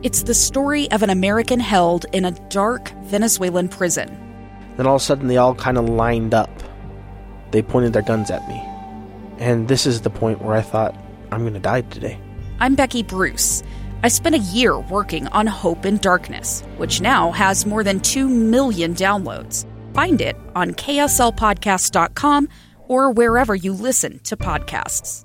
It's the story of an American held in a dark Venezuelan prison. Then all of a sudden they all kind of lined up. They pointed their guns at me. And this is the point where I thought, I'm going to die today. I'm Becky Bruce. I spent a year working on Hope in Darkness, which now has more than 2 million downloads. Find it on kslpodcast.com or wherever you listen to podcasts.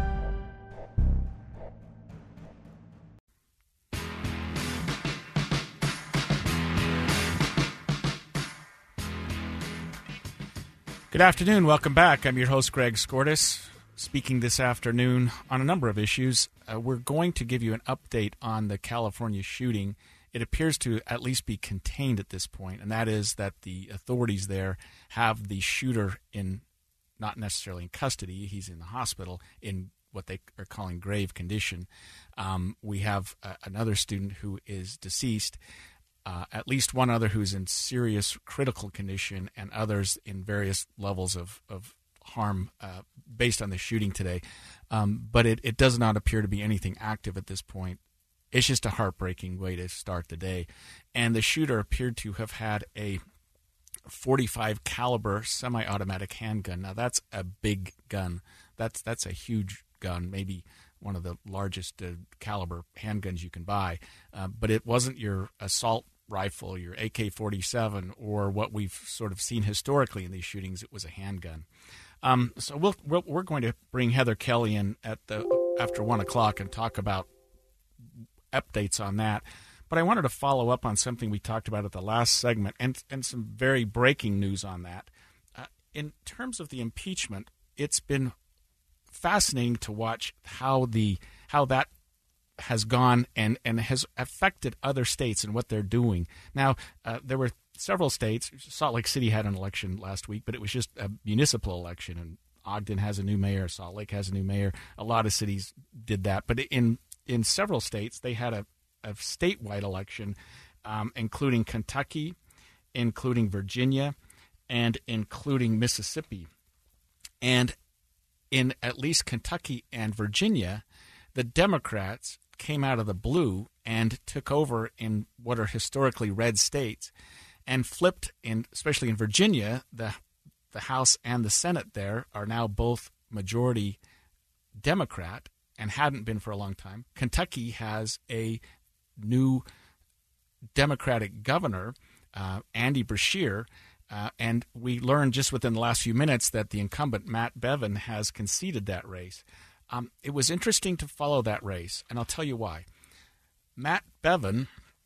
Good afternoon. Welcome back. I'm your host, Greg Skordas, speaking this afternoon on a number of issues. We're going to give you an update on the California shooting. It appears to at least be contained at this point, and that is that the authorities there have the shooter in, not necessarily in custody, he's in the hospital in what they are calling grave condition. We have another student who is deceased. At least one other who's in serious critical condition, and others in various levels of harm based on the shooting today. But it does not appear to be anything active at this point. It's just a heartbreaking way to start the day. And the shooter appeared to have had a .45 caliber semi-automatic handgun. Now that's a big gun. That's a huge gun, maybe one of the largest caliber handguns you can buy. But it wasn't your assault rifle, your AK-47, or what we've sort of seen historically in these shootings. It was a handgun. So we're going to bring Heather Kelly in after 1 o'clock and talk about updates on that. But I wanted to follow up on something we talked about at the last segment and some very breaking news on that. In terms of the impeachment, it's been fascinating to watch how that has gone and has affected other states and what they're doing. Now, there were several states. Salt Lake City had an election last week, but it was just a municipal election, and Ogden has a new mayor, Salt Lake has a new mayor. A lot of cities did that. But in several states, they had a statewide election, including Kentucky, including Virginia, and including Mississippi. And in at least Kentucky and Virginia, the Democrats came out of the blue and took over in what are historically red states and flipped, especially in Virginia, the House and the Senate there are now both majority Democrat and hadn't been for a long time. Kentucky has a new Democratic governor, Andy Beshear, and we learned just within the last few minutes that the incumbent, Matt Bevin, has conceded that race. It was interesting to follow that race, and I'll tell you why. Matt Bevin,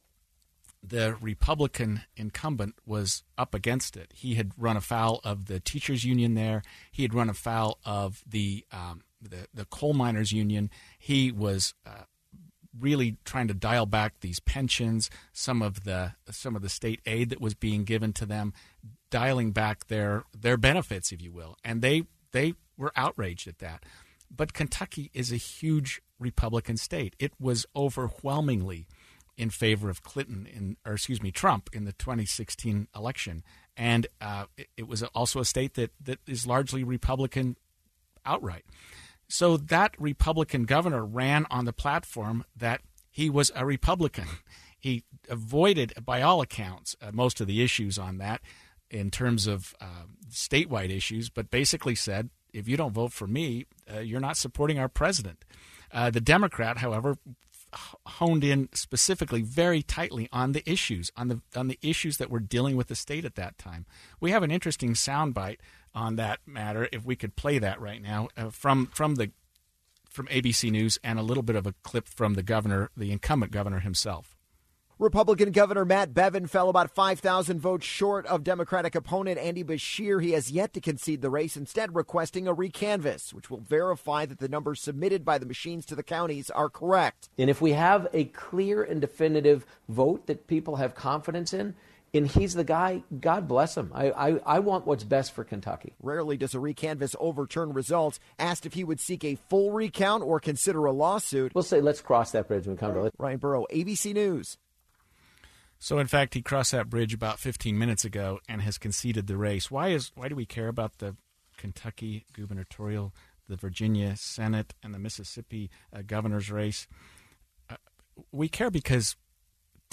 the Republican incumbent, was up against it. He had run afoul of the teachers' union there. He had run afoul of the coal miners' union. He was really trying to dial back these pensions, some of the state aid that was being given to them, dialing back their benefits, if you will. And they were outraged at that. But Kentucky is a huge Republican state. It was overwhelmingly in favor of Trump in the 2016 election. And it was also a state that is largely Republican outright. So that Republican governor ran on the platform that he was a Republican. He avoided, by all accounts, most of the issues on that in terms of statewide issues, but basically said, if you don't vote for me, you're not supporting our president. The Democrat, however, honed in specifically very tightly on the issues, on the issues that were dealing with the state at that time. We have an interesting soundbite on that matter, if we could play that right now, from ABC News, and a little bit of a clip from the governor, the incumbent governor himself. Republican Governor Matt Bevin fell about 5,000 votes short of Democratic opponent Andy Beshear. He has yet to concede the race, instead requesting a recanvass, which will verify that the numbers submitted by the machines to the counties are correct. And if we have a clear and definitive vote that people have confidence in, and he's the guy, God bless him. I want what's best for Kentucky. Rarely does a recanvass overturn results. Asked if he would seek a full recount or consider a lawsuit. We'll say let's cross that bridge when we come to it. Ryan Burrow, ABC News. So, in fact, he crossed that bridge about 15 minutes ago and has conceded the race. Why do we care about the Kentucky gubernatorial, the Virginia Senate, and the Mississippi governor's race? We care because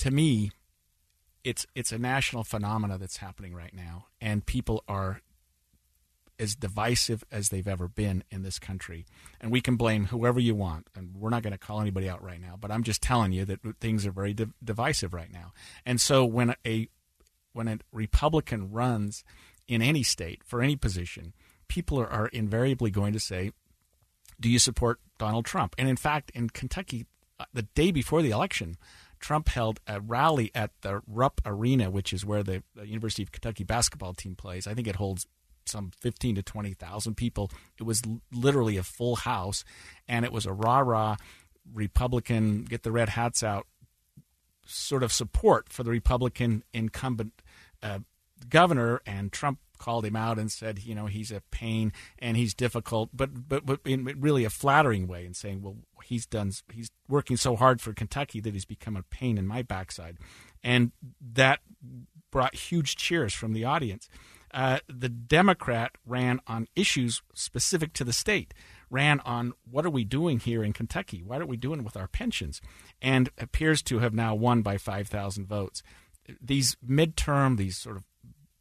to me, it's a national phenomena that's happening right now, and people are as divisive as they've ever been in this country. And we can blame whoever you want, and we're not going to call anybody out right now, but I'm just telling you that things are very divisive right now. And so when a Republican runs in any state for any position, people are invariably going to say, do you support Donald Trump? And in fact, in Kentucky, the day before the election, Trump held a rally at the Rupp Arena, which is where the University of Kentucky basketball team plays. I think it holds some 15 to 20,000 people. It was literally a full house, and it was a rah-rah Republican, get the red hats out sort of support for the Republican incumbent governor, and Trump called him out and said, he's a pain and he's difficult, but in really a flattering way, and saying, well, he's working so hard for Kentucky that he's become a pain in my backside. And that brought huge cheers from the audience. The Democrat ran on issues specific to the state, ran on what are we doing here in Kentucky? What are we doing with our pensions? And appears to have now won by 5,000 votes. These midterm, these sort of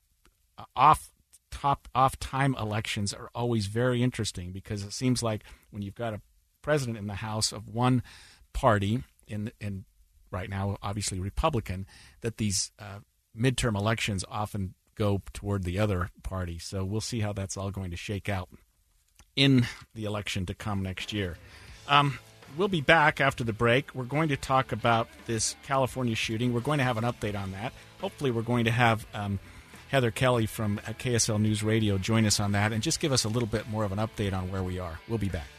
off-time elections are always very interesting, because it seems like when you've got a president in the House of one party, in right now obviously Republican, that these midterm elections often go toward the other party. So we'll see how that's all going to shake out in the election to come next year. We'll be back after the break. We're going to talk about this California shooting. We're going to have an update on that. Hopefully we're going to have Heather Kelly from KSL News Radio join us on that and just give us a little bit more of an update on where we are. We'll be back.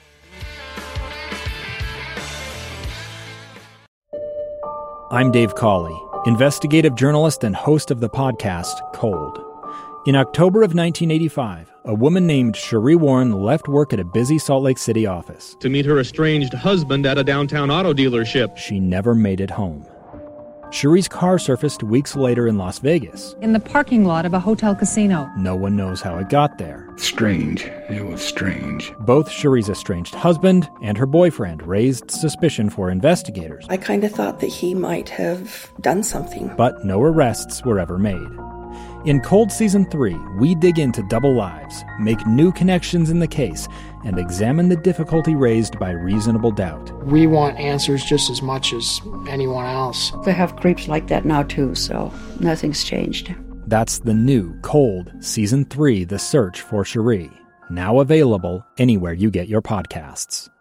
I'm Dave Cawley, investigative journalist and host of the podcast Cold. In October of 1985, a woman named Cherie Warren left work at a busy Salt Lake City office to meet her estranged husband at a downtown auto dealership. She never made it home. Cherie's car surfaced weeks later in Las Vegas, in the parking lot of a hotel casino. No one knows how it got there. Strange. It was strange. Both Cherie's estranged husband and her boyfriend raised suspicion for investigators. I kind of thought that he might have done something. But no arrests were ever made. In Cold Season 3, we dig into double lives, make new connections in the case, and examine the difficulty raised by reasonable doubt. We want answers just as much as anyone else. They have creeps like that now too, so nothing's changed. That's the new Cold Season 3, The Search for Cherie. Now available anywhere you get your podcasts.